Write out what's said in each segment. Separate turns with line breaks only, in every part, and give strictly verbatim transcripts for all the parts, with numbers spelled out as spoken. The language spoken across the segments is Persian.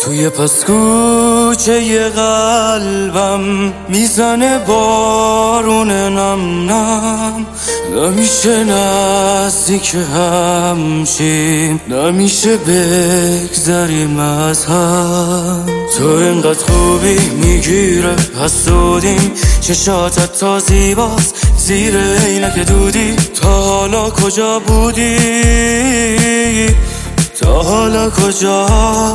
توی پس کوچه قلبم میزنه بارون نم نم. نمیشه نزدیک همشیم، نمیشه بگذریم از هم. تو اینقدر خوبی میگیره حسودیم، چشاتت تا زیباست زیر عینک دودی. تا حالا کجا بودی؟ تا حالا کجا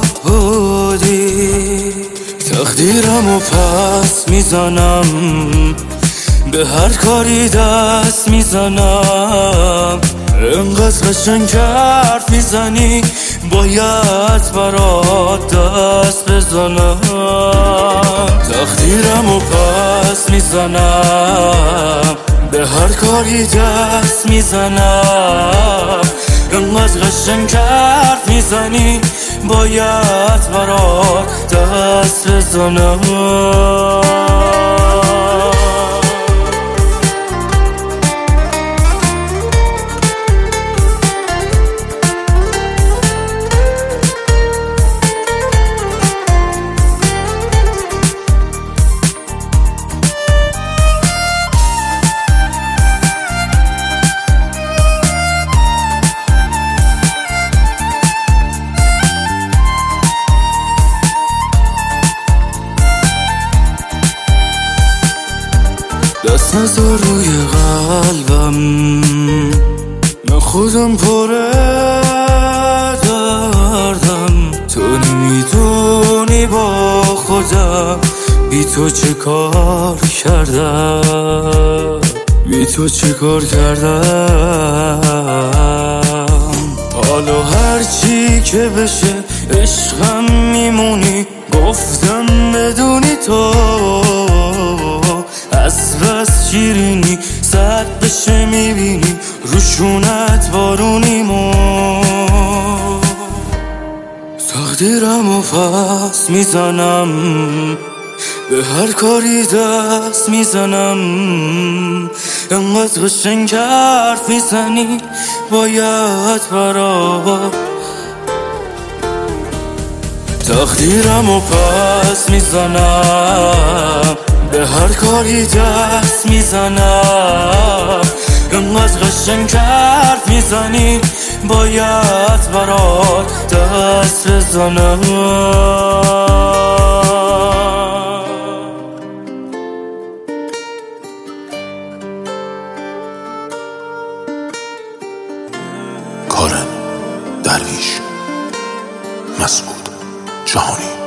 بودی؟ تقدیرمو پس میزنم، به هر کاری دست میزنم. انقدر قشنگ حرف میزنی باید برات دست بزنم. تقدیرمو پس میزنم، به هر کاری دست میزنم. انقدر قشنگ حرف میزنی باید برات دست بزنم. دست نذار روی قلبم، من خودم پره دردم. تو نمیدونی با خودم بی تو چه کار کردم، بی تو چه کار کردم. حالا هرچی که بشه عشقم میمونی، گفتم بدونی تو از بس شیرینی. صد بشه میبینی روشونت بارونیمو. تقدیرمو پس میزنم، به هر کاری دست میزنم. انقدر قشنگ حرف میزنی باید برات. تقدیرمو پس میزنم، به هر کاری دست میزنم. انقدر قشنگ حرف میزنی باید برات دست بزنم.
کارن درویش، مسعود جهانی.